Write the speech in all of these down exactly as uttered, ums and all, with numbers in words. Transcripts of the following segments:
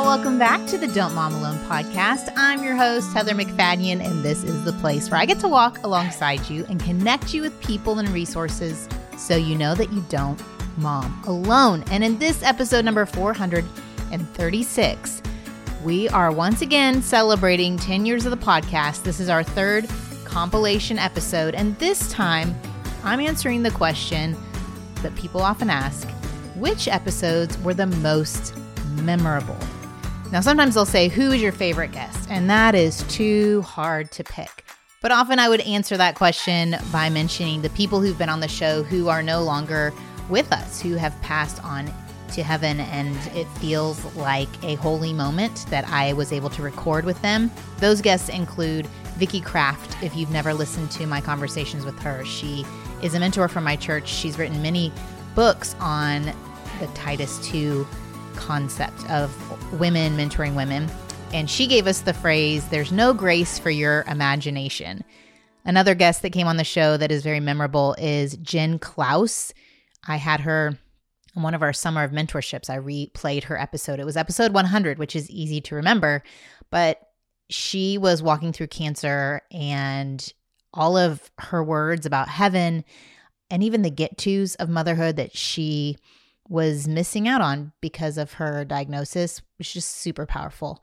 welcome back to the Don't Mom Alone podcast. I'm your host, Heather McFadden, and this is the place where I get to walk alongside you and connect you with people and resources so you know that you don't mom alone. And in this episode number four hundred thirty-six, we are once again celebrating ten years of the podcast. This is our third compilation episode, and this time I'm answering the question that people often ask: which episodes were the most memorable? Now, sometimes they'll say, who is your favorite guest? And that is too hard to pick. But often I would answer that question by mentioning the people who've been on the show who are no longer with us, who have passed on to heaven, and it feels like a holy moment that I was able to record with them. Those guests include Vicki Kraft. If you've never listened to my conversations with her, she is a mentor from my church. She's written many books on the Titus two concept of women mentoring women. And she gave us the phrase, there's no grace for your imagination. Another guest that came on the show that is very memorable is Jen Klaus. I had her on one of our summer of mentorships. I replayed her episode. It was episode one hundred, which is easy to remember, but she was walking through cancer, and all of her words about heaven and even the get-tos of motherhood that she was missing out on because of her diagnosis was just super powerful.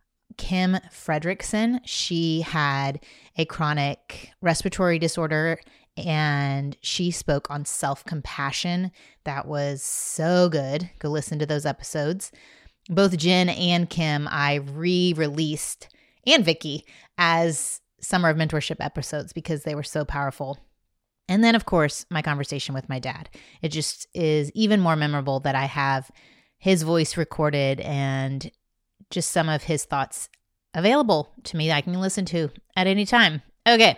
Kim Fredrickson, she had a chronic respiratory disorder, and she spoke on self-compassion. That was so good. Go listen to those episodes. Both Jen and Kim, I re-released, and Vicki, as Summer of Mentorship episodes because they were so powerful. And then, of course, my conversation with my dad. It just is even more memorable that I have his voice recorded and just some of his thoughts available to me that I can listen to at any time. Okay.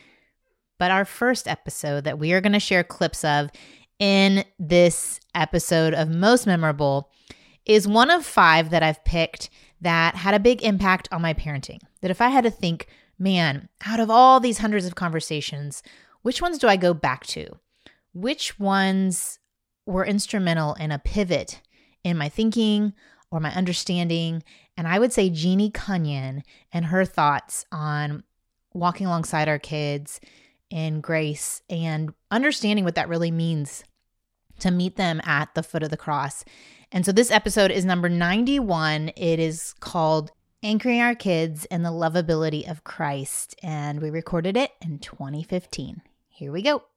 But our first episode that we are going to share clips of in this episode of Most Memorable is one of five that I've picked that had a big impact on my parenting. That if I had to think, man, out of all these hundreds of conversations, which ones do I go back to? Which ones were instrumental in a pivot in my thinking or my understanding? And I would say Jeannie Cunyon and her thoughts on walking alongside our kids in grace and understanding what that really means to meet them at the foot of the cross. And so this episode is number ninety-one. It is called Anchoring Our Kids in the Lovability of Christ, and we recorded it in twenty fifteen. Here we go.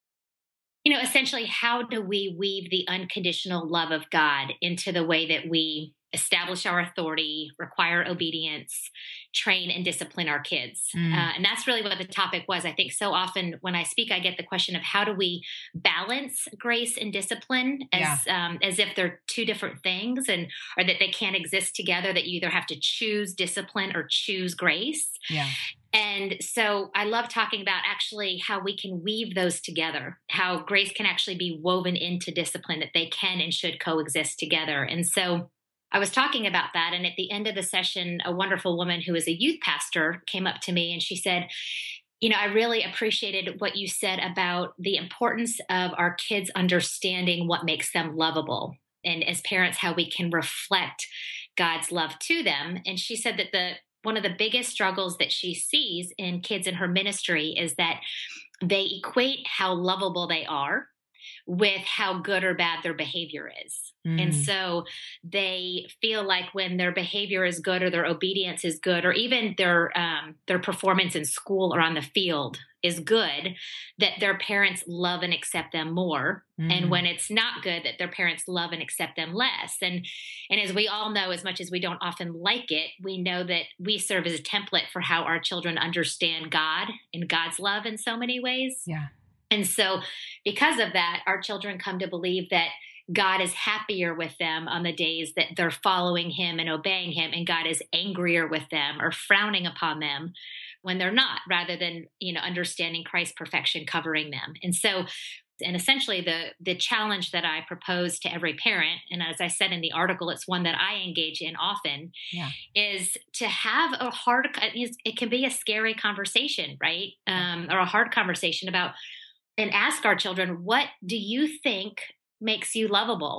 You know, essentially, how do we weave the unconditional love of God into the way that we establish our authority, require obedience, train and discipline our kids? Mm. Uh, and that's really what the topic was. I think so often when I speak, I get the question of how do we balance grace and discipline as yeah. um, as if they're two different things, and or that they can't exist together, that you either have to choose discipline or choose grace. Yeah. And so I love talking about actually how we can weave those together, how grace can actually be woven into discipline, that they can and should coexist together. And so I was talking about that. And at the end of the session, a wonderful woman who is a youth pastor came up to me and she said, you know, I really appreciated what you said about the importance of our kids understanding what makes them lovable. And as parents, how we can reflect God's love to them. And she said that the one of the biggest struggles that she sees in kids in her ministry is that they equate how lovable they are with how good or bad their behavior is. Mm. And so they feel like when their behavior is good or their obedience is good, or even their um, their performance in school or on the field is good, that their parents love and accept them more. Mm. And when it's not good, that their parents love and accept them less. And and as we all know, as much as we don't often like it, we know that we serve as a template for how our children understand God and God's love in so many ways. Yeah. And so because of that, our children come to believe that God is happier with them on the days that they're following him and obeying him, and God is angrier with them or frowning upon them when they're not, rather than, you know, understanding Christ's perfection covering them. And so, and essentially the the challenge that I propose to every parent, and as I said in the article, it's one that I engage in often, yeah. is to have a hard, it can be a scary conversation, right? Um, or a hard conversation about, and ask our children, what do you think makes you lovable?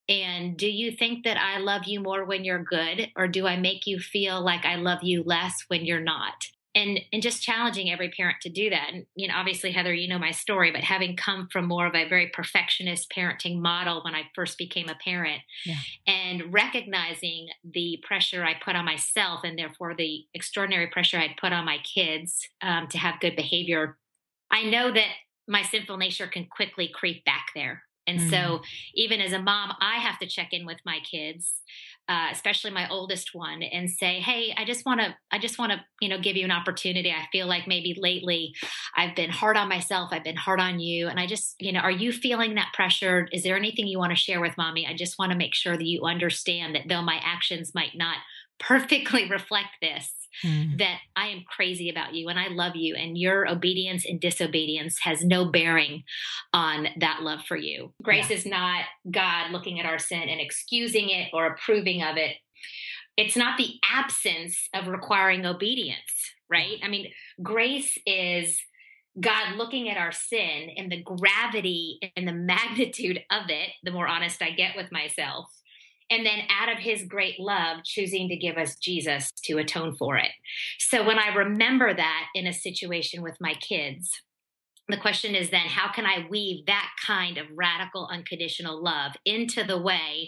And do you think that I love you more when you're good? Or do I make you feel like I love you less when you're not? And and just challenging every parent to do that. And, you know, obviously, Heather, you know my story, but having come from more of a very perfectionist parenting model when I first became a parent, yeah. and recognizing the pressure I put on myself and therefore the extraordinary pressure I'd put on my kids um, to have good behavior, I know that my sinful nature can quickly creep back there. And mm. so even as a mom, I have to check in with my kids, uh, especially my oldest one, and say, hey, I just want to, I just want to, you know, give you an opportunity. I feel like maybe lately I've been hard on myself. I've been hard on you. And I just, you know, are you feeling that pressure? Is there anything you want to share with mommy? I just want to make sure that you understand that though my actions might not perfectly reflect this, mm. that I am crazy about you and I love you, and your obedience and disobedience has no bearing on that love for you. Grace yeah. is not God looking at our sin and excusing it or approving of it. It's not the absence of requiring obedience, right? I mean, grace is God looking at our sin and the gravity and the magnitude of it, the more honest I get with myself. And then out of his great love, choosing to give us Jesus to atone for it. So when I remember that in a situation with my kids, the question is then, how can I weave that kind of radical, unconditional love into the way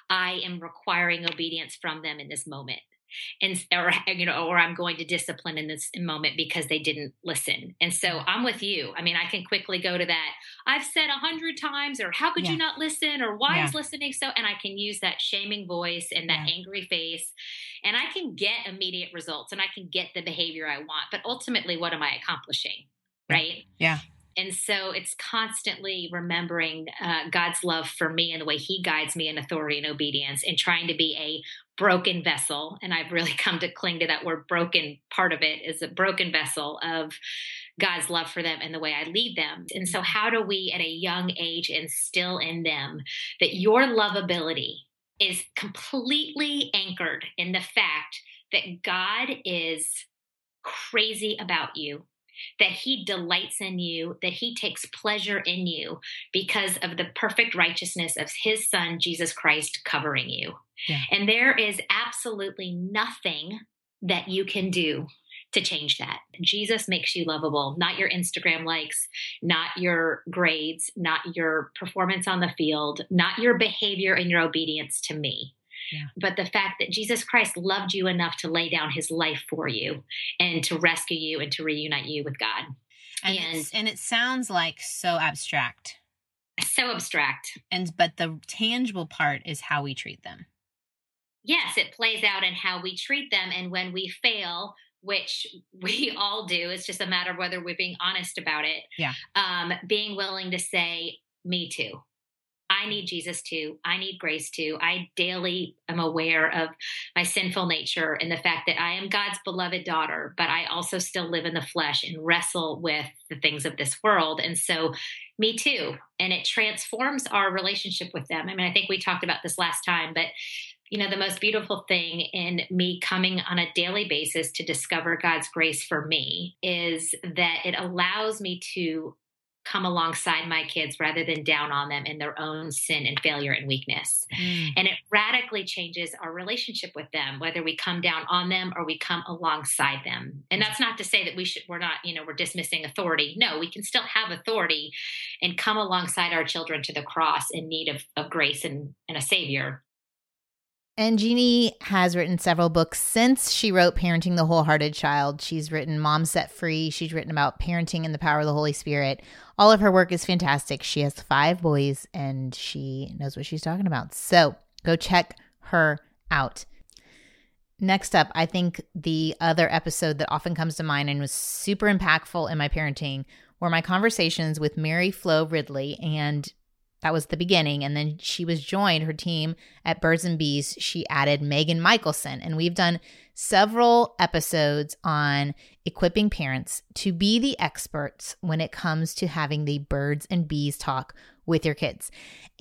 I am requiring obedience from them in this moment? And, or, you know, or I'm going to discipline in this moment because they didn't listen. And so I'm with you. I mean, I can quickly go to that. I've said a hundred times, or how could yeah. you not listen? Or why yeah. is listening so? And I can use that shaming voice and that yeah. angry face, and I can get immediate results and I can get the behavior I want. But ultimately, what am I accomplishing? Right? Yeah. And so it's constantly remembering uh, God's love for me and the way he guides me in authority and obedience, and trying to be a broken vessel. And I've really come to cling to that word broken. Part of it is a broken vessel of God's love for them and the way I lead them. And so how do we at a young age instill in them that your lovability is completely anchored in the fact that God is crazy about you, that he delights in you, that he takes pleasure in you because of the perfect righteousness of his son, Jesus Christ, covering you. Yeah. And there is absolutely nothing that you can do to change that. Jesus makes you lovable, not your Instagram likes, not your grades, not your performance on the field, not your behavior and your obedience to me. Yeah. But the fact that Jesus Christ loved you enough to lay down his life for you and to rescue you and to reunite you with God. And and, and it sounds like so abstract. So abstract. And but the tangible part is how we treat them. Yes, it plays out in how we treat them. And when we fail, which we all do, it's just a matter of whether we're being honest about it. Yeah. Um, being willing to say, me too. I need Jesus too. I need grace too. I daily am aware of my sinful nature and the fact that I am God's beloved daughter, but I also still live in the flesh and wrestle with the things of this world. And so me too. And it transforms our relationship with them. I mean, I think we talked about this last time, but you know, the most beautiful thing in me coming on a daily basis to discover God's grace for me is that it allows me to come alongside my kids rather than down on them in their own sin and failure and weakness. Mm. And it radically changes our relationship with them, whether we come down on them or we come alongside them. And that's not to say that we should, we're not, you know, we're dismissing authority. No, we can still have authority and come alongside our children to the cross in need of, of grace and, and a savior. And Jeannie has written several books since she wrote Parenting the Wholehearted Child. She's written Mom Set Free. She's written about parenting and the power of the Holy Spirit. All of her work is fantastic. She has five boys and she knows what she's talking about. So go check her out. Next up, I think the other episode that often comes to mind and was super impactful in my parenting were my conversations with Mary Flo Ridley, and that was the beginning. And then she was joined, her team at Birds and Bees, she added Megan Michelson. And we've done several episodes on equipping parents to be the experts when it comes to having the birds and bees talk with your kids.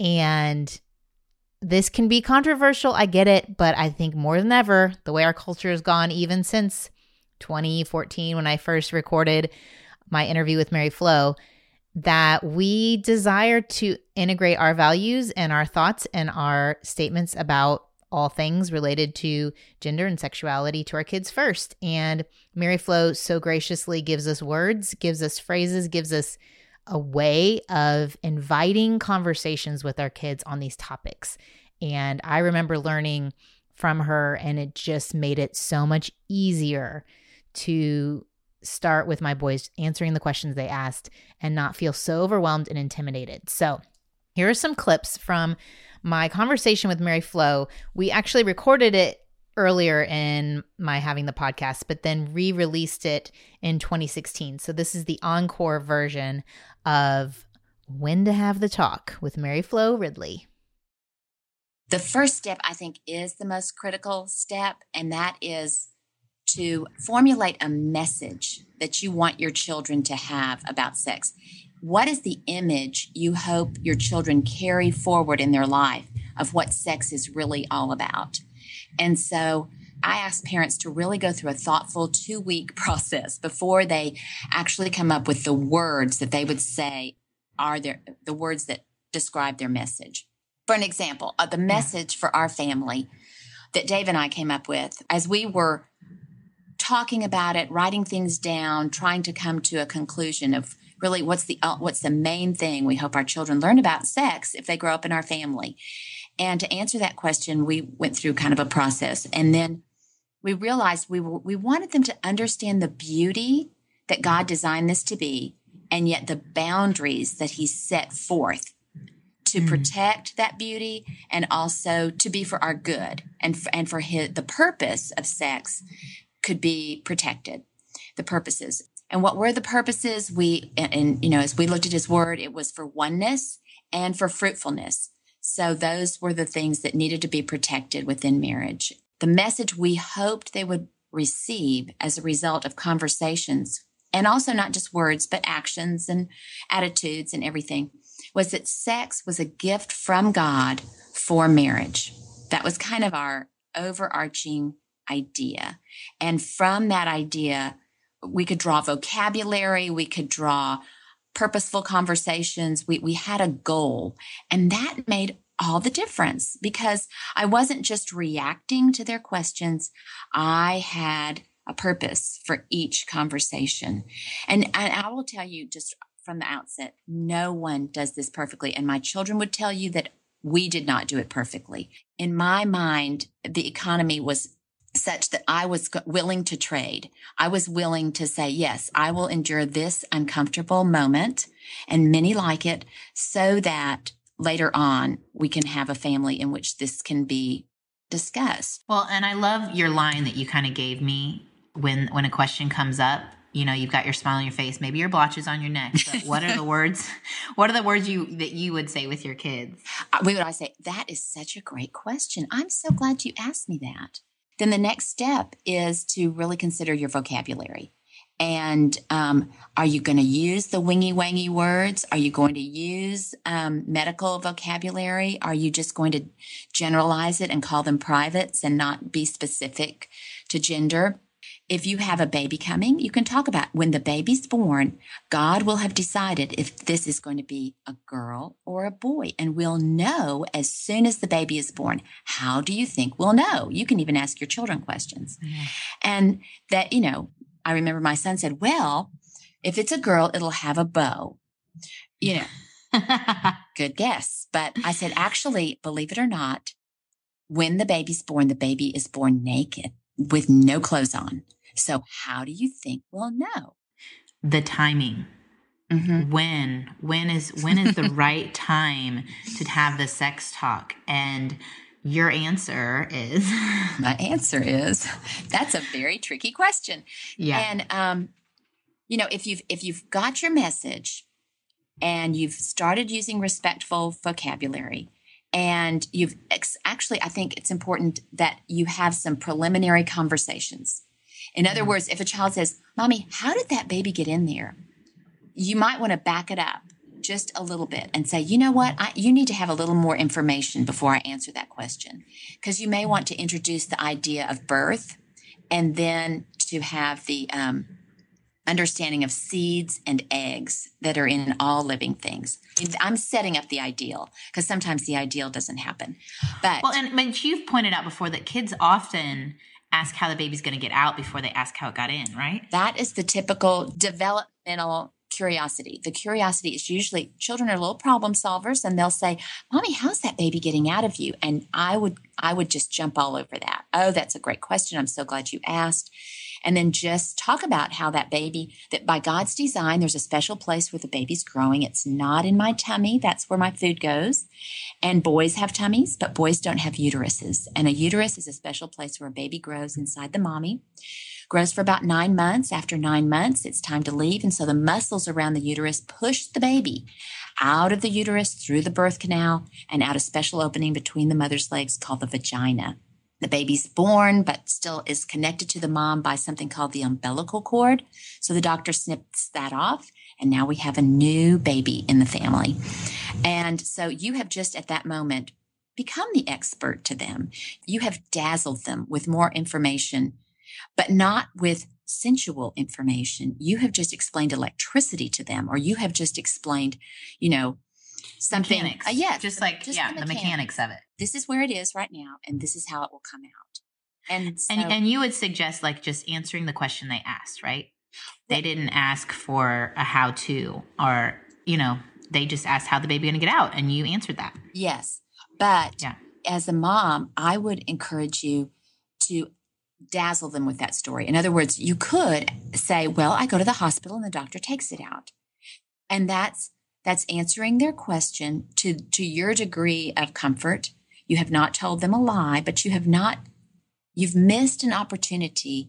And this can be controversial, I get it, but I think more than ever, the way our culture has gone, even since twenty fourteen, when I first recorded my interview with Mary Flo, that we desire to integrate our values and our thoughts and our statements about all things related to gender and sexuality to our kids first. And Mary Flo so graciously gives us words, gives us phrases, gives us a way of inviting conversations with our kids on these topics. And I remember learning from her, and it just made it so much easier to start with my boys answering the questions they asked and not feel so overwhelmed and intimidated. So here are some clips from my conversation with Mary Flo. We actually recorded it earlier in my having the podcast, but then re-released it in twenty sixteen. So this is the encore version of When to Have the Talk with Mary Flo Ridley. The first step, I think, is the most critical step, and that is to formulate a message that you want your children to have about sex. What is the image you hope your children carry forward in their life of what sex is really all about? And so I ask parents to really go through a thoughtful two-week process before they actually come up with the words that they would say are their, the words that describe their message. For an example, uh, the message for our family that Dave and I came up with as we were talking about it, writing things down, trying to come to a conclusion of really what's the uh, what's the main thing we hope our children learn about sex if they grow up in our family. And to answer that question, we went through kind of a process. And then we realized we were, we wanted them to understand the beauty that God designed this to be, and yet the boundaries that he set forth to mm. protect that beauty and also to be for our good and for, and for his, the purpose of sex could be protected, the purposes. And what were the purposes? We, and, and, you know, as we looked at his word, it was for oneness and for fruitfulness. So those were the things that needed to be protected within marriage. The message we hoped they would receive as a result of conversations, and also not just words, but actions and attitudes and everything, was that sex was a gift from God for marriage. That was kind of our overarching idea. And from that idea, we could draw vocabulary, we could draw purposeful conversations. We, we had a goal, and that made all the difference because I wasn't just reacting to their questions. I had a purpose for each conversation. And, and I will tell you just from the outset, no one does this perfectly. And my children would tell you that we did not do it perfectly. In my mind, the economy was such that I was willing to trade. I was willing to say, yes, I will endure this uncomfortable moment, and many like it, so that later on we can have a family in which this can be discussed. Well, and I love your line that you kind of gave me when, when a question comes up. You know, you've got your smile on your face, maybe your blotches on your neck, but what are the words, what are the words you, that you would say with your kids? We would always say, that is such a great question. I'm so glad you asked me that. Then the next step is to really consider your vocabulary. And um, are you going to use the wingy-wangy words? Are you going to use um, medical vocabulary? Are you just going to generalize it and call them privates and not be specific to gender? If you have a baby coming, you can talk about when the baby's born, God will have decided if this is going to be a girl or a boy. And we'll know as soon as the baby is born. How do you think we'll know? You can even ask your children questions. Mm-hmm. And that, you know, I remember my son said, well, if it's a girl, it'll have a bow. You know, good guess. But I said, actually, believe it or not, when the baby's born, the baby is born naked with no clothes on. So how do you think we'll know? The timing. Mm-hmm. When, when is, when is the right time to have the sex talk? And your answer is? My answer is, that's a very tricky question. Yeah. And, um, you know, if you've, if you've got your message and you've started using respectful vocabulary, and you've ex- actually, I think it's important that you have some preliminary conversations. In other mm-hmm. words, if a child says, Mommy, how did that baby get in there? You might want to back it up just a little bit and say, you know what, I, you need to have a little more information before I answer that question. Because you may want to introduce the idea of birth and then to have the um, understanding of seeds and eggs that are in all living things. I'm setting up the ideal because sometimes the ideal doesn't happen. But well, and but you've pointed out before that kids often ask how the baby's going to get out before they ask how it got in, right? That is the typical developmental curiosity. The curiosity is usually children are little problem solvers, and they'll say, "Mommy, how's that baby getting out of you?" And I would I would just jump all over that. Oh, that's a great question. I'm so glad you asked. And then just talk about how that baby, that by God's design, there's a special place where the baby's growing. It's not in my tummy. That's where my food goes. And boys have tummies, but boys don't have uteruses. And a uterus is a special place where a baby grows inside the mommy. Grows for about nine months. After nine months, it's time to leave. And so the muscles around the uterus push the baby out of the uterus, through the birth canal, and out a special opening between the mother's legs called the vagina. The baby's born, but still is connected to the mom by something called the umbilical cord. So the doctor snips that off, and now we have a new baby in the family. And so you have just at that moment become the expert to them. You have dazzled them with more information, but not with sensual information. You have just explained electricity to them, or you have just explained, you know, something. Mechanics. Uh, yeah, just like, just yeah, the the mechanics. mechanics of it. This is where it is right now, and this is how it will come out. And so, And, and you would suggest like just answering the question they asked, right? They didn't ask for a how to, or, you know, they just asked how the baby going to get out, and you answered that. yes, but Yeah. as a mom, I would encourage you to dazzle them with that story. In other words, you could say, well, I go to the hospital and the doctor takes it out. And that's that's answering their question to, to your degree of comfort. You have not told them a lie, but you have not, you've missed an opportunity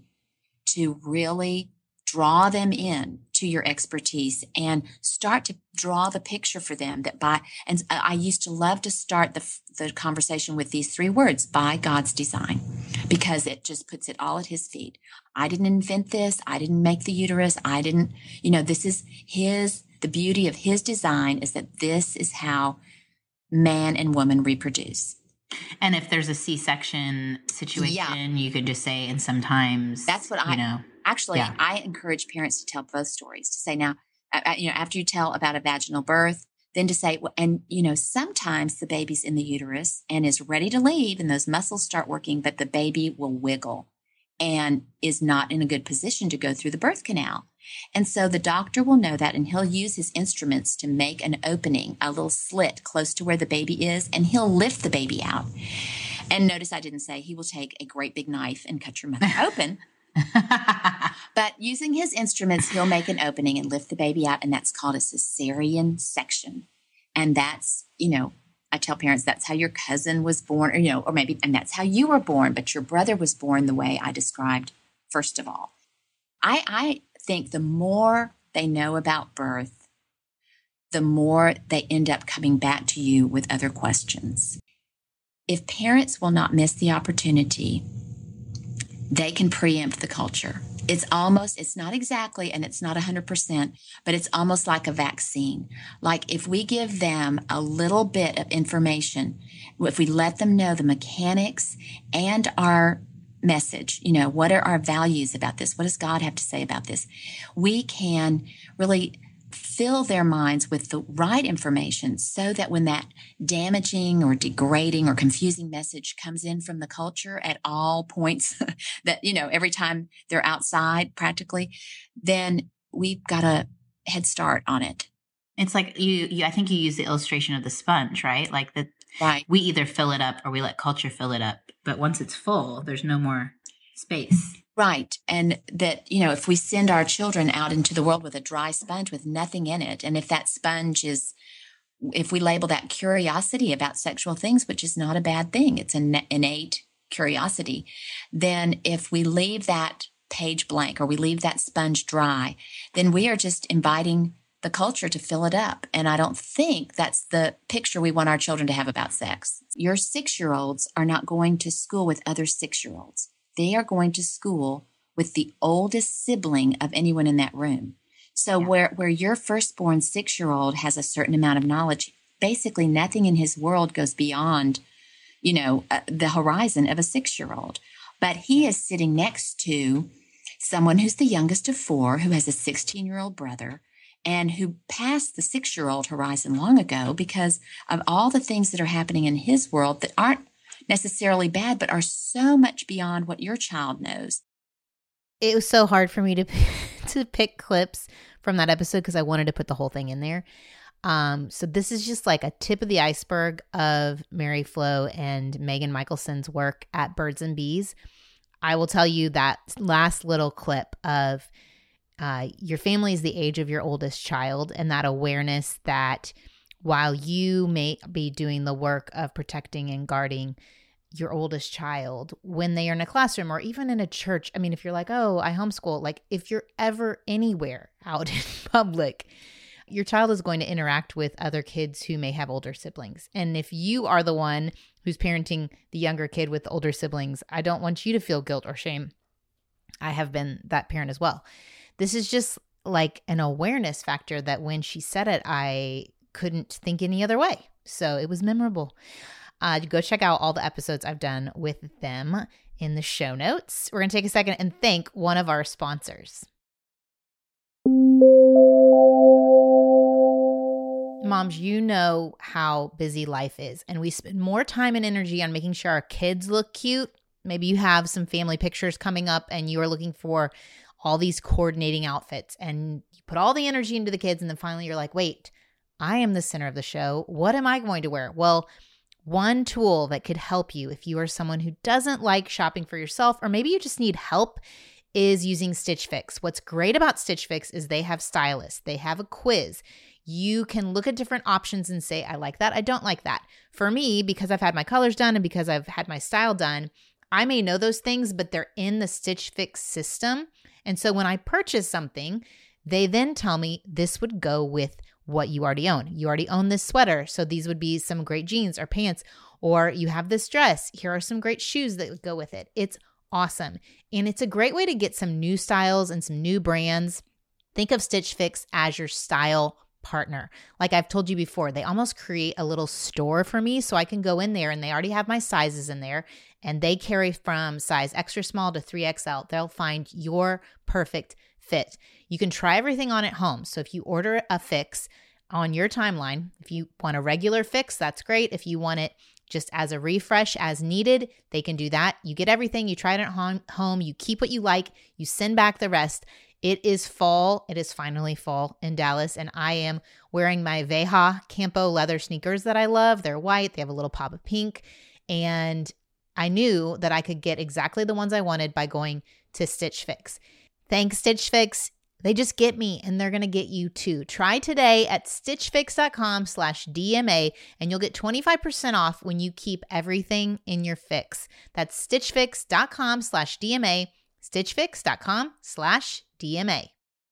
to really draw them in to your expertise and start to draw the picture for them that by, and I used to love to start the, the conversation with these three words, by God's design, because it just puts it all at his feet. I didn't invent this. I didn't make the uterus. I didn't, you know, this is his, the beauty of his design is that this is how man and woman reproduce. And if there's a C-section situation, Yeah. you could just say, and sometimes That's what you I know. Actually, Yeah. I encourage parents to tell both stories, to say now, uh, you know, after you tell about a vaginal birth, then to say, well, and, you know, sometimes the baby's in the uterus and is ready to leave and those muscles start working, but the baby will wiggle and is not in a good position to go through the birth canal. And so the doctor will know that, and he'll use his instruments to make an opening, a little slit close to where the baby is, and he'll lift the baby out. And notice I didn't say he will take a great big knife and cut your mother open. But using his instruments, he'll make an opening and lift the baby out, and that's called a cesarean section. And that's, you know, I tell parents that's how your cousin was born, or, you know, or maybe, and that's how you were born, but your brother was born the way I described first of all. I, I think the more they know about birth, the more they end up coming back to you with other questions. If parents will not miss the opportunity, they can preempt the culture. It's almost, it's not exactly, and it's not one hundred percent, but it's almost like a vaccine. Like if we give them a little bit of information, if we let them know the mechanics and our message, you know, what are our values about this? What does God have to say about this? We can really fill their minds with the right information so that when that damaging or degrading or confusing message comes in from the culture at all points that, you know, every time they're outside practically, then we've got a head start on it. It's like you, you, I think you use the illustration of the sponge, right? Like that Right. we either fill it up or we let culture fill it up. But once it's full, there's no more space. Right. And that, you know, if we send our children out into the world with a dry sponge with nothing in it, and if that sponge is, if we label that curiosity about sexual things, which is not a bad thing, it's an innate curiosity, then if we leave that page blank or we leave that sponge dry, then we are just inviting the culture to fill it up. And I don't think that's the picture we want our children to have about sex. Your six-year-olds are not going to school with other six-year-olds. They are going to school with the oldest sibling of anyone in that room. So yeah. where, where your firstborn six-year-old has a certain amount of knowledge, basically nothing in his world goes beyond, you know, uh, the horizon of a six-year-old. But he is sitting next to someone who's the youngest of four, who has a sixteen-year-old brother, and who passed the six-year-old horizon long ago because of all the things that are happening in his world that aren't necessarily bad, but are so much beyond what your child knows. It was so hard for me to to pick clips from that episode because I wanted to put the whole thing in there. Um, so this is just like a tip of the iceberg of Mary Flo and Megan Michelson's work at Birds and Bees. I will tell you that last little clip of uh, your family is the age of your oldest child, and that awareness that while you may be doing the work of protecting and guarding your oldest child, when they are in a classroom or even in a church, I mean, if you're like, oh, I homeschool, like if you're ever anywhere out in public, your child is going to interact with other kids who may have older siblings. And if you are the one who's parenting the younger kid with older siblings, I don't want you to feel guilt or shame. I have been that parent as well. This is just like an awareness factor that when she said it, I couldn't think any other way. So it was memorable. Uh, go check out all the episodes I've done with them in the show notes. We're going to take a second and thank one of our sponsors. Moms, you know how busy life is, and we spend more time and energy on making sure our kids look cute. Maybe you have some family pictures coming up and you are looking for all these coordinating outfits, and you put all the energy into the kids, and then finally you're like, wait, I am the center of the show. What am I going to wear? Well, one tool that could help you if you are someone who doesn't like shopping for yourself, or maybe you just need help, is using Stitch Fix. What's great about Stitch Fix is they have stylists. They have a quiz. You can look at different options and say, I like that, I don't like that. For me, because I've had my colors done and because I've had my style done, I may know those things, but they're in the Stitch Fix system. And so when I purchase something, they then tell me this would go with what you already own. You already own this sweater, so these would be some great jeans or pants, or you have this dress. Here are some great shoes that would go with it. It's awesome. And it's a great way to get some new styles and some new brands. Think of Stitch Fix as your style partner. Like I've told you before, they almost create a little store for me so I can go in there and they already have my sizes in there, and they carry from size extra small to three X L. They'll find your perfect fit. You can try everything on at home. So if you order a fix on your timeline, if you want a regular fix, that's great. If you want it just as a refresh as needed, they can do that. You get everything, you try it at home, you keep what you like, you send back the rest. It is fall. It is finally fall in Dallas, and I am wearing my Veja Campo leather sneakers that I love. They're white. They have a little pop of pink, and I knew that I could get exactly the ones I wanted by going to Stitch Fix. Thanks, Stitch Fix. They just get me, and they're going to get you too. Try today at stitchfix.com slash DMA, and you'll get twenty-five percent off when you keep everything in your fix. That's stitchfix.com slash DMA, stitchfix.com slash DMA.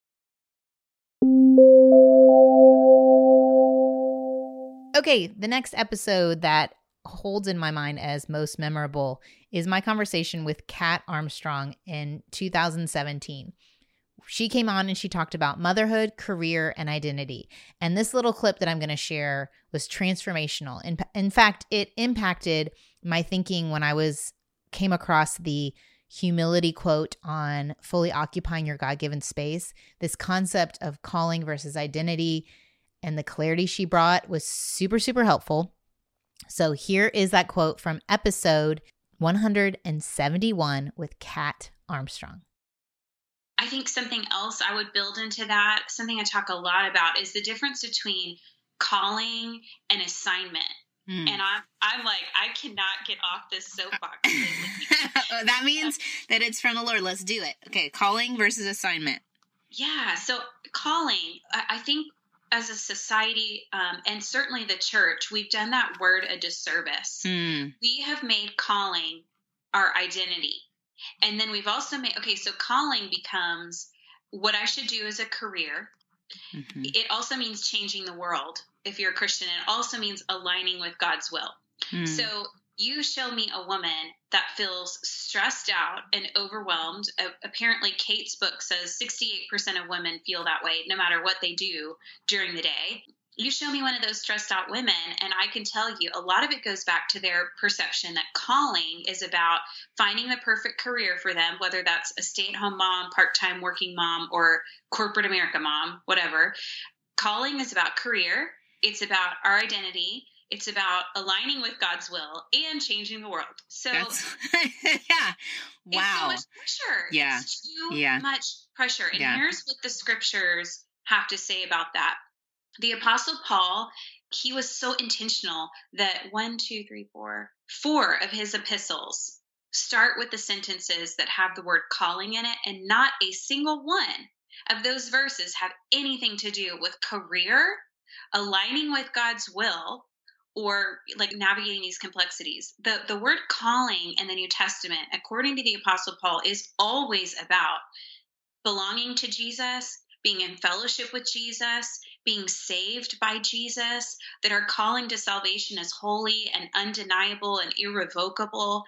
Okay, the next episode that holds in my mind as most memorable is my conversation with Kat Armstrong in two thousand seventeen. She came on and she talked about motherhood, career, and identity. And this little clip that I'm going to share was transformational. In, in fact, it impacted my thinking when I was came across the humility quote on fully occupying your God-given space. This concept of calling versus identity and the clarity she brought was super, super helpful. So here is that quote from episode one hundred seventy-one with Kat Armstrong. I think something else I would build into that, something I talk a lot about, is the difference between calling and assignment. Mm. And I'm, I'm like, I cannot get off this soapbox. That means that it's from the Lord. Let's do it. Okay, calling versus assignment. Yeah, so calling, I, I think as a society, um, and certainly the church, we've done that word a disservice. Mm. We have made calling our identity. And then we've also made, okay, so calling becomes what I should do as a career. Mm-hmm. It also means changing the world. If you're a Christian, it also means aligning with God's will. Mm. So you show me a woman that feels stressed out and overwhelmed. Uh, apparently, Kate's book says sixty-eight percent of women feel that way no matter what they do during the day. You show me one of those stressed out women, and I can tell you a lot of it goes back to their perception that calling is about finding the perfect career for them, whether that's a stay-at-home mom, part-time working mom, or corporate America mom, whatever. Calling is about career. It's about our identity. It's about aligning with God's will and changing the world. So That's, yeah. Wow. It's so much pressure. Yeah. It's too yeah. much pressure. And yeah. here's what the scriptures have to say about that. The Apostle Paul, he was so intentional that one, two, three, four, four of his epistles start with the sentences that have the word calling in it, and not a single one of those verses have anything to do with career, aligning with God's will, or like navigating these complexities. The the word calling in the New Testament, according to the Apostle Paul, is always about belonging to Jesus, being in fellowship with Jesus, being saved by Jesus, that our calling to salvation is holy and undeniable and irrevocable.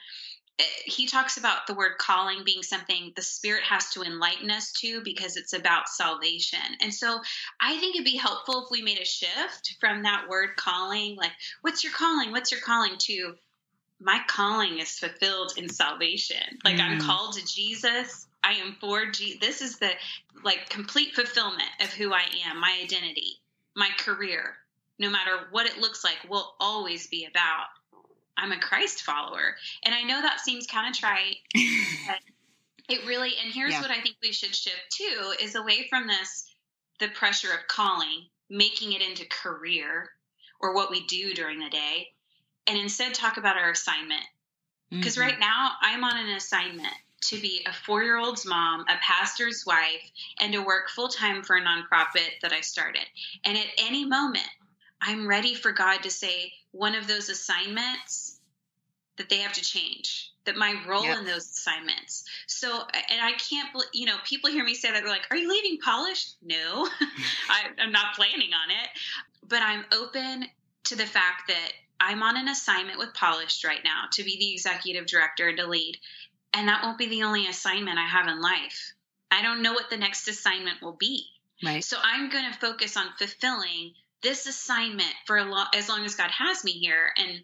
He talks about the word calling being something the Spirit has to enlighten us to, because it's about salvation. And so I think it'd be helpful if we made a shift from that word calling, like, what's your calling? What's your calling? To my calling is fulfilled in salvation. Like, mm. I'm called to Jesus. I am for Jesus. This is the like complete fulfillment of who I am, my identity, my career, no matter what it looks like, will always be about I'm a Christ follower. And I know that seems kind of trite, but it really, and here's yeah. what I think we should shift to, is away from this, the pressure of calling, making it into career or what we do during the day, and instead talk about our assignment. Because mm-hmm. right now I'm on an assignment to be a four-year-old's mom, a pastor's wife, and to work full-time for a nonprofit that I started. And at any moment, I'm ready for God to say one of those assignments that they have to change, that my role yep. in those assignments. So, and I can't, you know, people hear me say that, they're like, are you leaving Polished? No, I, I'm not planning on it, but I'm open to the fact that I'm on an assignment with Polished right now to be the executive director and to lead. And that won't be the only assignment I have in life. I don't know what the next assignment will be. Right. So I'm going to focus on fulfilling this assignment for a lo- as long as God has me here. And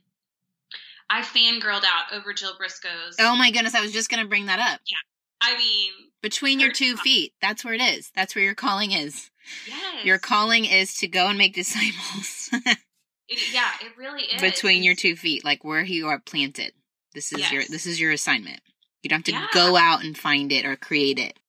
I fangirled out over Jill Briscoe's. Oh my goodness, I was just going to bring that up. Yeah. I mean. Between your two feet. That's where it is. That's where your calling is. Yes. Your calling is to go and make disciples. it, yeah, it really is. Between your two feet, like where you are planted. This is yes. your this is your assignment. You don't have to yeah. go out and find it or create it.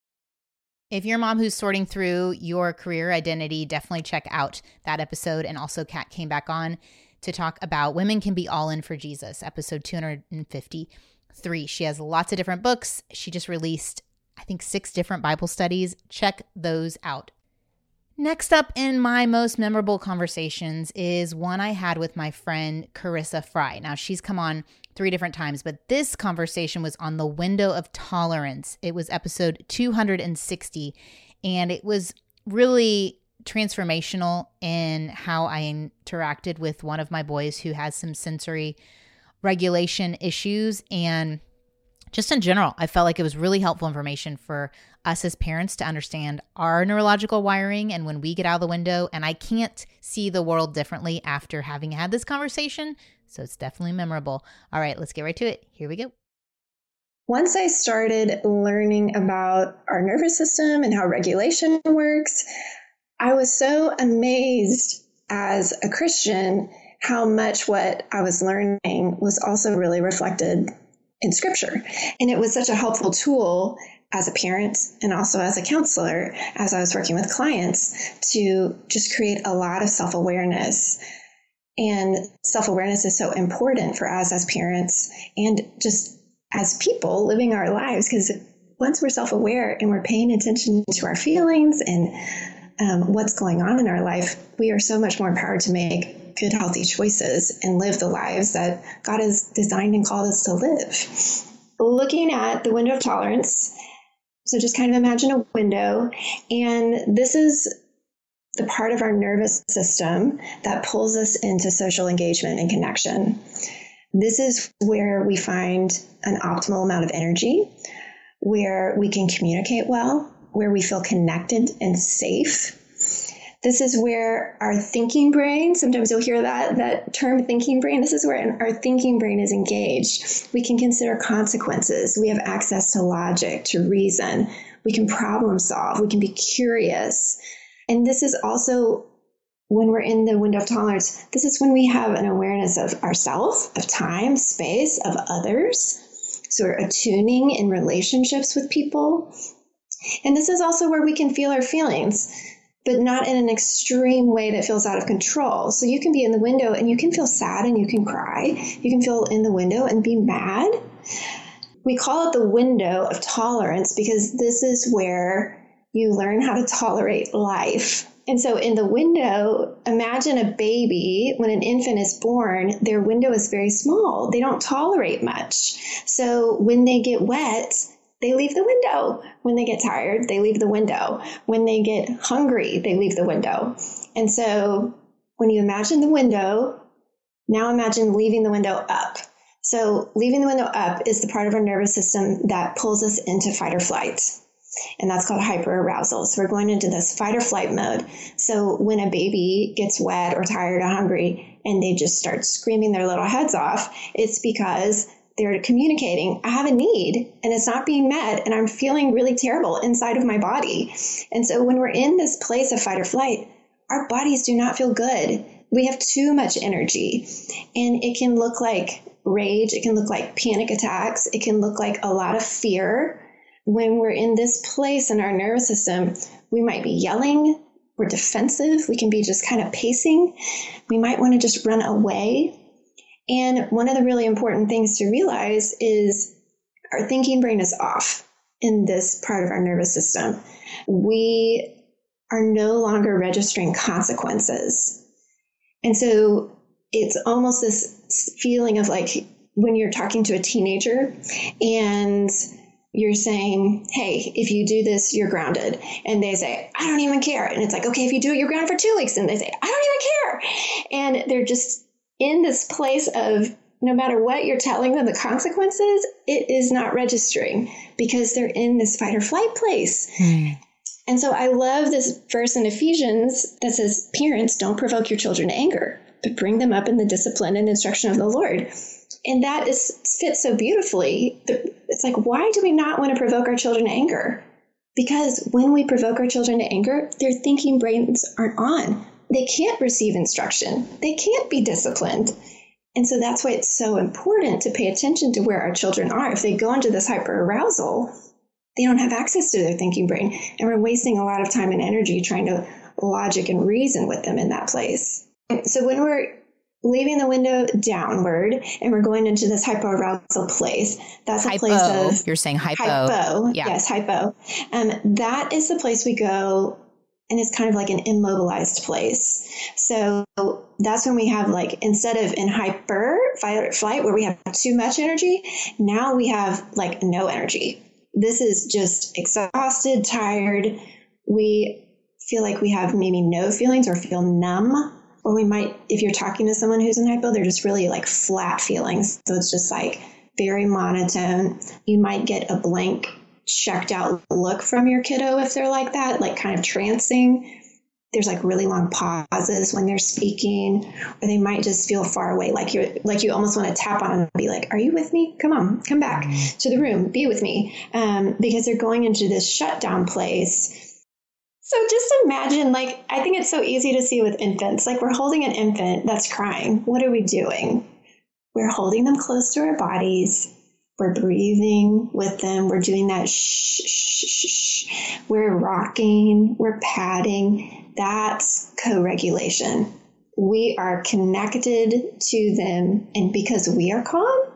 If you're a mom who's sorting through your career identity, definitely check out that episode. And also Kat came back on to talk about Women Can Be All In for Jesus, episode two hundred fifty-three. She has lots of different books. She just released, I think, six different Bible studies. Check those out. Next up in my most memorable conversations is one I had with my friend Carissa Fry. Now, she's come on three different times, but this conversation was on the window of tolerance. It was episode two hundred sixty, and it was really transformational in how I interacted with one of my boys who has some sensory regulation issues. And just in general, I felt like it was really helpful information for us as parents to understand our neurological wiring and when we get out of the window. And I can't see the world differently after having had this conversation. So it's definitely memorable. All right, let's get right to it. Here we go. Once I started learning about our nervous system and how regulation works, I was so amazed as a Christian how much what I was learning was also really reflected in Scripture. And it was such a helpful tool as a parent and also as a counselor, as I was working with clients, to just create a lot of self-awareness. And self-awareness is so important for us as parents and just as people living our lives, because once we're self-aware and we're paying attention to our feelings and um, what's going on in our life, we are so much more empowered to make good, healthy choices and live the lives that God has designed and called us to live. Looking at the window of tolerance, so just kind of imagine a window, and this is the part of our nervous system that pulls us into social engagement and connection. This is where we find an optimal amount of energy, where we can communicate well, where we feel connected and safe. This is where our thinking brain, sometimes you'll hear that, that term thinking brain, this is where our thinking brain is engaged. We can consider consequences. We have access to logic, to reason. We can problem solve. We can be curious. And this is also when we're in the window of tolerance, this is when we have an awareness of ourselves, of time, space, of others. So we're attuning in relationships with people. And this is also where we can feel our feelings, but not in an extreme way that feels out of control. So you can be in the window and you can feel sad and you can cry. You can feel in the window and be mad. We call it the window of tolerance because this is where you learn how to tolerate life. And so in the window, imagine a baby, when an infant is born, their window is very small. They don't tolerate much. So when they get wet, they leave the window. When they get tired, they leave the window. When they get hungry, they leave the window. And so when you imagine the window, now imagine leaving the window up. So leaving the window up is the part of our nervous system that pulls us into fight or flight. And that's called hyperarousal. So we're going into this fight or flight mode. So when a baby gets wet or tired or hungry and they just start screaming their little heads off, it's because they're communicating, I have a need and it's not being met and I'm feeling really terrible inside of my body. And so when we're in this place of fight or flight, our bodies do not feel good. We have too much energy and it can look like rage. It can look like panic attacks. It can look like a lot of fear. When we're in this place in our nervous system, we might be yelling, we're defensive, we can be just kind of pacing, we might want to just run away. And one of the really important things to realize is our thinking brain is off in this part of our nervous system. We are no longer registering consequences. And so it's almost this feeling of like when you're talking to a teenager and you're saying, hey, if you do this, you're grounded. And they say, I don't even care. And it's like, okay, if you do it, you're grounded for two weeks. And they say, I don't even care. And they're just in this place of no matter what you're telling them the consequences, it is not registering because they're in this fight or flight place. Hmm. And so I love this verse in Ephesians that says, parents, don't provoke your children to anger, but bring them up in the discipline and instruction of the Lord. And that is fits so beautifully. It's like, why do we not want to provoke our children to anger? Because when we provoke our children to anger, their thinking brains aren't on. They can't receive instruction. They can't be disciplined. And so that's why it's so important to pay attention to where our children are. If they go into this hyperarousal, they don't have access to their thinking brain. And we're wasting a lot of time and energy trying to logic and reason with them in that place. So when we're leaving the window downward and we're going into this hypoarousal place, that's a hypo. place of... You're saying hypo. Hypo, yeah. Yes, hypo. Um, that is the place we go, and it's kind of like an immobilized place. So that's when we have like, instead of in hyper, fight or flight, where we have too much energy, now we have like no energy. This is just exhausted, tired. We feel like we have maybe no feelings or feel numb. Or we might, if you're talking to someone who's in hypo, they're just really like flat feelings. So it's just like very monotone. You might get a blank, checked out look from your kiddo if they're like that, like kind of trancing. There's like really long pauses when they're speaking, or they might just feel far away, like you're like you almost want to tap on them and be like, "Are you with me? Come on, come back to the room, be with me," um, because they're going into this shutdown place. So just imagine, like, I think it's so easy to see with infants. Like, we're holding an infant that's crying. What are we doing? We're holding them close to our bodies. We're breathing with them. We're doing that shh, shh, shh, shh. We're rocking. We're patting. That's co-regulation. We are connected to them. And because we are calm,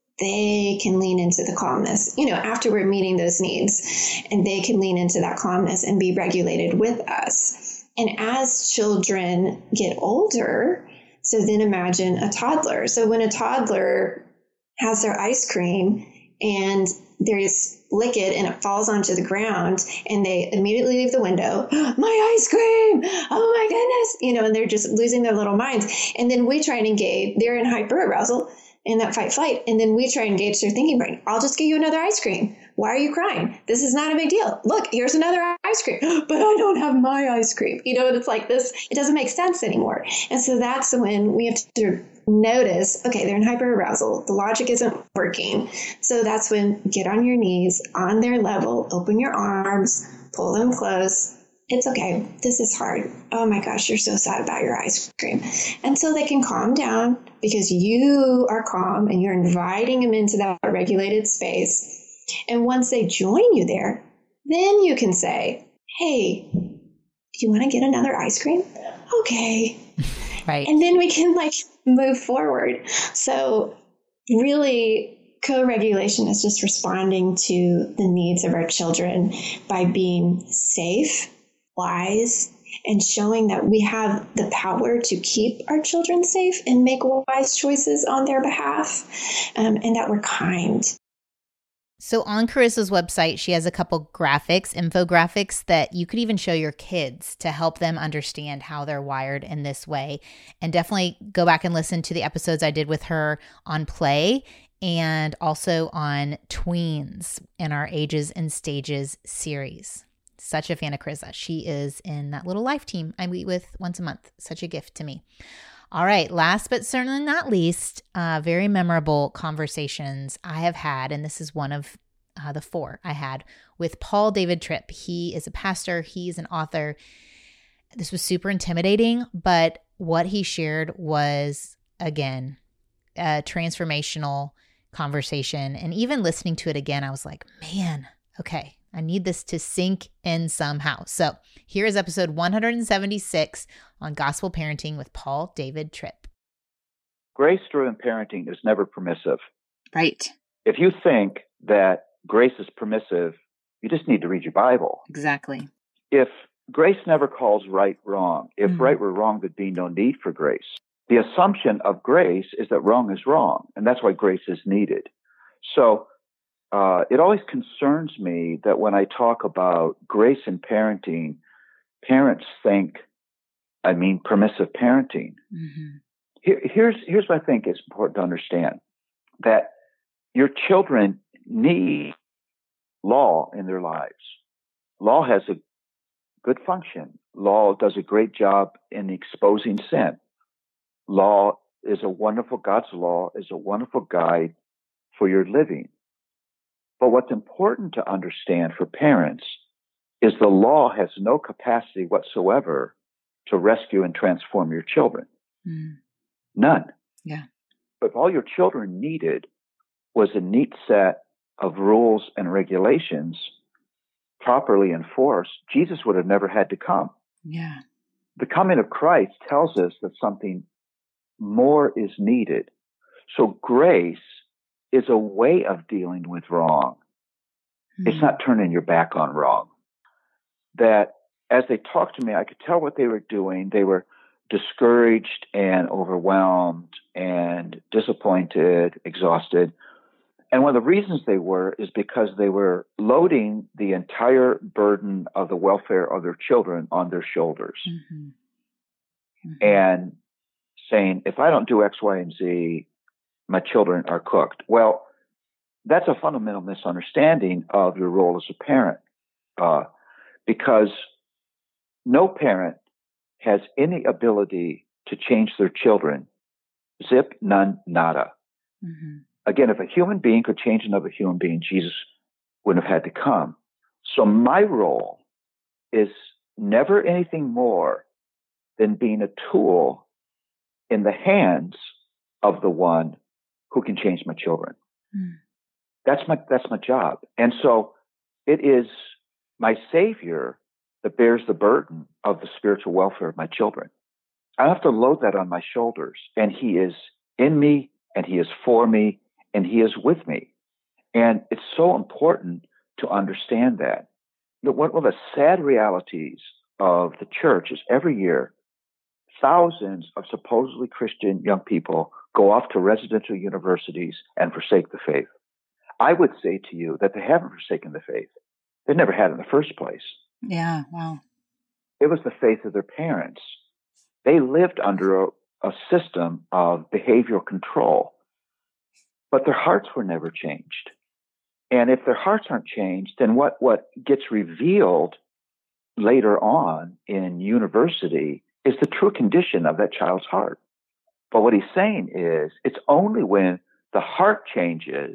they can lean into the calmness, you know, after we're meeting those needs, and they can lean into that calmness and be regulated with us. And as children get older, so then imagine a toddler. So when a toddler has their ice cream and there's lick it and it falls onto the ground and they immediately leave the window, my ice cream, oh my goodness, you know, and they're just losing their little minds. And then we try and engage, they're in hyperarousal in that fight flight. And then we try and engage their thinking brain. I'll just get you another ice cream. Why are you crying? This is not a big deal. Look, here's another ice cream, but I don't have my ice cream. You know, and it's like this, it doesn't make sense anymore. And so that's when we have to notice, okay, they're in hyperarousal. The logic isn't working. So that's when get on your knees on their level, open your arms, pull them close. It's okay. This is hard. Oh my gosh, you're so sad about your ice cream. And so they can calm down because you are calm and you're inviting them into that regulated space. And once they join you there, then you can say, hey, do you want to get another ice cream? Okay. Right. And then we can like move forward. So really, co-regulation is just responding to the needs of our children by being safe, wise, and showing that we have the power to keep our children safe and make wise choices on their behalf, um, and that we're kind. So on Carissa's website, she has a couple graphics, infographics that you could even show your kids to help them understand how they're wired in this way. And definitely go back and listen to the episodes I did with her on play and also on tweens in our Ages and Stages series. Such a fan of Carissa. She is in that little life team I meet with once a month. Such a gift to me. All right. Last but certainly not least, uh, very memorable conversations I have had, and this is one of uh, the four I had with Paul David Tripp. He is a pastor. He's an author. This was super intimidating, but what he shared was, again, a transformational conversation. And even listening to it again, I was like, man, okay, I need this to sink in somehow. So here is episode one seventy-six on gospel parenting with Paul David Tripp. Grace-driven parenting is never permissive. Right. If you think that grace is permissive, you just need to read your Bible. Exactly. If grace never calls right wrong, if Mm-hmm. right were wrong, there'd be no need for grace. The assumption of grace is that wrong is wrong, and that's why grace is needed. So uh, it always concerns me that when I talk about grace in parenting, parents think I mean permissive parenting. Mm-hmm. Here, here's here's what I think is important to understand, that your children need law in their lives. Law has a good function. Law does a great job in exposing sin. Law is a wonderful, God's law is a wonderful guide for your living. But what's important to understand for parents is the law has no capacity whatsoever to rescue and transform your children. Mm. None. Yeah. But if all your children needed was a neat set of rules and regulations properly enforced, Jesus would have never had to come. Yeah. The coming of Christ tells us that something more is needed. So grace is a way of dealing with wrong. Mm. It's not turning your back on wrong. That as they talked to me, I could tell what they were doing. They were discouraged and overwhelmed and disappointed, exhausted. And one of the reasons they were is because they were loading the entire burden of the welfare of their children on their shoulders. Mm-hmm. Mm-hmm. And saying, if I don't do X, Y, and Z, my children are cooked. Well, that's a fundamental misunderstanding of your role as a parent, uh, because no parent has any ability to change their children. Zip, none, nada. Mm-hmm. Again, if a human being could change another human being, Jesus wouldn't have had to come. So my role is never anything more than being a tool in the hands of the one who can change my children. Mm. That's my, that's my job. And so it is my Savior that bears the burden of the spiritual welfare of my children. I have to load that on my shoulders, and He is in me, and He is for me, and He is with me. And it's so important to understand that. One of the sad realities of the church is every year, thousands of supposedly Christian young people go off to residential universities and forsake the faith. I would say to you that they haven't forsaken the faith. They never had in the first place. Yeah, wow. It was the faith of their parents. They lived under a, a system of behavioral control, but their hearts were never changed. And if their hearts aren't changed, then what, what gets revealed later on in university is the true condition of that child's heart. But what he's saying is it's only when the heart changes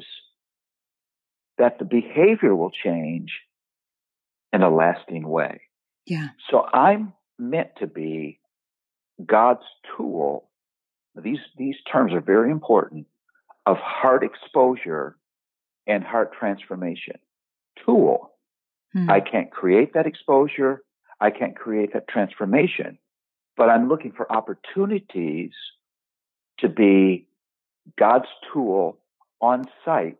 that the behavior will change in a lasting way. Yeah. So I'm meant to be God's tool. These, these terms are very important, of heart exposure and heart transformation. Tool. Hmm. I can't create that exposure. I can't create that transformation, but I'm looking for opportunities to be God's tool on site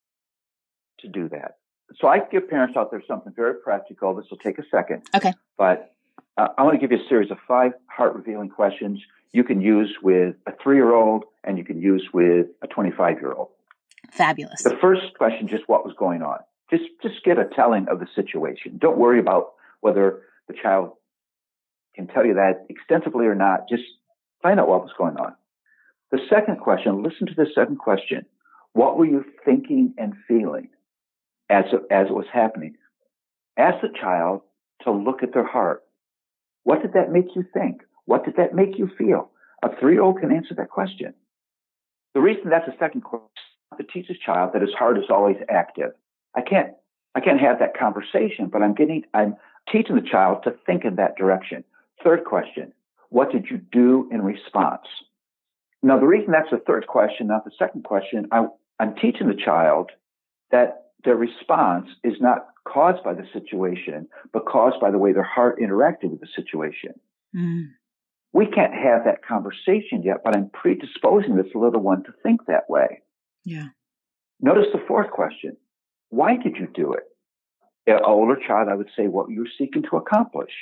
to do that. So I give parents out there something very practical. This will take a second. Okay. But uh, I want to give you a series of five heart-revealing questions you can use with a three-year-old and you can use with a twenty-five-year-old. Fabulous. The first question, just what was going on. Just, just get a telling of the situation. Don't worry about whether the child can tell you that extensively or not. Just find out what was going on. The second question, listen to the second question. What were you thinking and feeling as it, as it was happening? Ask the child to look at their heart. What did that make you think? What did that make you feel? A three-year-old can answer that question. The reason that's a second question is to teach a child that his heart is always active. I can't, I can't have that conversation, but I'm getting, I'm teaching the child to think in that direction. Third question, what did you do in response? Now, the reason that's the third question, not the second question, I, I'm teaching the child that their response is not caused by the situation, but caused by the way their heart interacted with the situation. Mm. We can't have that conversation yet, but I'm predisposing this little one to think that way. Yeah. Notice the fourth question. Why did you do it? An older child, I would say, what you were seeking to accomplish.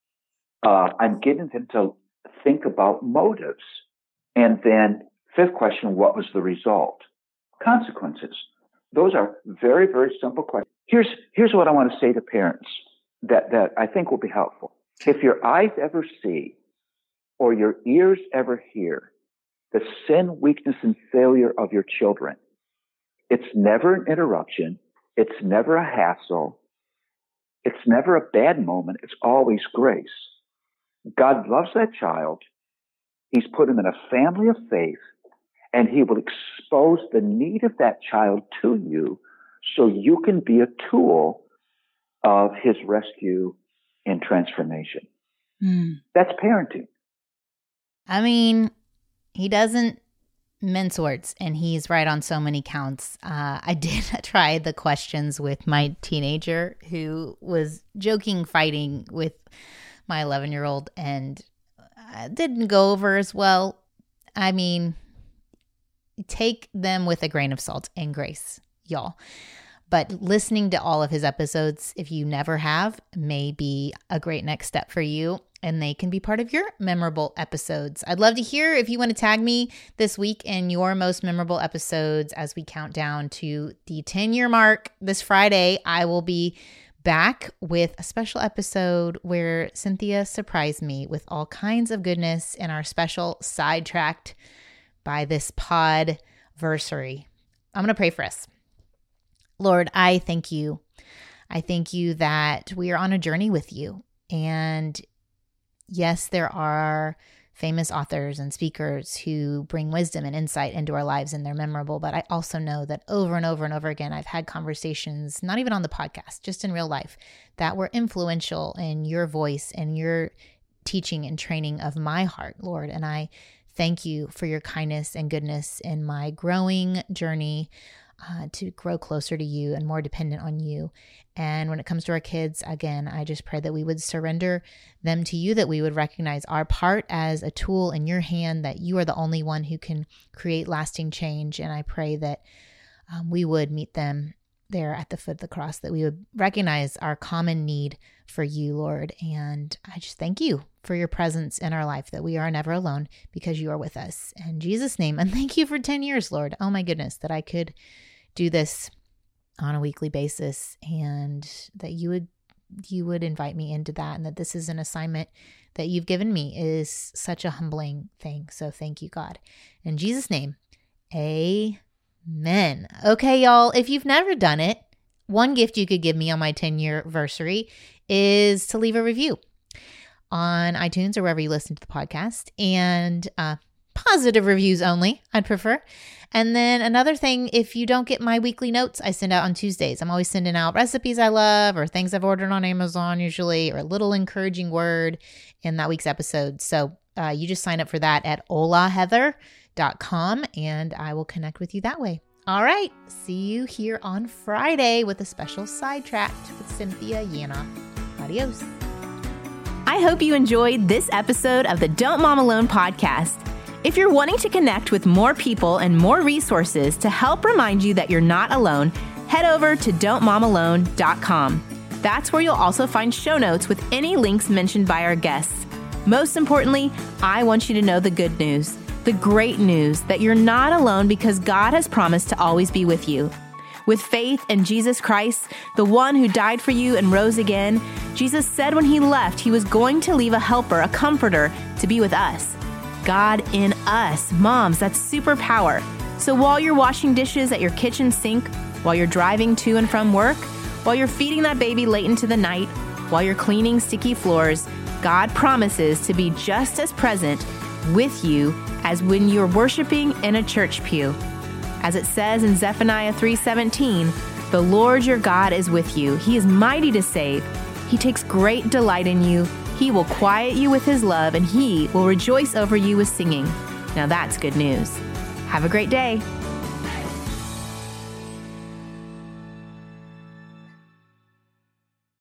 Uh, I'm getting them to think about motives. And then fifth question, what was the result? Consequences. Those are very, very simple questions. Here's, here's what I want to say to parents that, that I think will be helpful. If your eyes ever see or your ears ever hear the sin, weakness, and failure of your children, it's never an interruption. It's never a hassle. It's never a bad moment. It's always grace. God loves that child. He's put him in a family of faith, and he will expose the need of that child to you so you can be a tool of his rescue and transformation. Mm. That's parenting. I mean, he doesn't mince words, and he's right on so many counts. Uh, I did try the questions with my teenager who was joking, fighting with my eleven-year-old, and uh, didn't go over as well. I mean, take them with a grain of salt and grace, y'all. But listening to all of his episodes, if you never have, may be a great next step for you. And they can be part of your memorable episodes. I'd love to hear if you want to tag me this week in your most memorable episodes as we count down to the ten-year mark. This Friday, I will be back with a special episode where Cynthia surprised me with all kinds of goodness in our special Sidetracked by this pod-versary. I'm going to pray for us. Lord, I thank you. I thank you that we are on a journey with you. And yes, there are famous authors and speakers who bring wisdom and insight into our lives, and they're memorable. But I also know that over and over and over again, I've had conversations, not even on the podcast, just in real life, that were influential in your voice and your teaching and training of my heart, Lord. And I thank you for your kindness and goodness in my growing journey Uh, to grow closer to you and more dependent on you. And when it comes to our kids, again, I just pray that we would surrender them to you, that we would recognize our part as a tool in your hand, that you are the only one who can create lasting change. And I pray that um, we would meet them there at the foot of the cross, that we would recognize our common need for you, Lord. And I just thank you for your presence in our life, that we are never alone because you are with us. In Jesus' name. And thank you for ten years, Lord. Oh my goodness, that I could do this on a weekly basis, and that you would you would invite me into that, and that this is an assignment that you've given me is such a humbling thing. So thank you, God. In Jesus' name, amen. Okay, y'all, if you've never done it, one gift you could give me on my ten-year anniversary is to leave a review on iTunes or wherever you listen to the podcast, and uh, positive reviews only, I'd prefer. And then another thing, if you don't get my weekly notes I send out on Tuesdays, I'm always sending out recipes I love or things I've ordered on Amazon usually, or a little encouraging word in that week's episode. So uh, you just sign up for that at hola heather dot com, and I will connect with you that way. All right. See you here on Friday with a special Sidetracked with Cynthia Yana. Adios. I hope you enjoyed this episode of the Don't Mom Alone podcast. If you're wanting to connect with more people and more resources to help remind you that you're not alone, head over to don't mom alone dot com. That's where you'll also find show notes with any links mentioned by our guests. Most importantly, I want you to know the good news, the great news that you're not alone because God has promised to always be with you. With faith in Jesus Christ, the one who died for you and rose again, Jesus said when he left, he was going to leave a helper, a comforter, to be with us. God in us. Moms, that's superpower. So while you're washing dishes at your kitchen sink, while you're driving to and from work, while you're feeding that baby late into the night, while you're cleaning sticky floors, God promises to be just as present with you as when you're worshiping in a church pew. As it says in Zephaniah three seventeen, the Lord your God is with you. He is mighty to save. He takes great delight in you. He will quiet you with his love, and he will rejoice over you with singing. Now that's good news. Have a great day.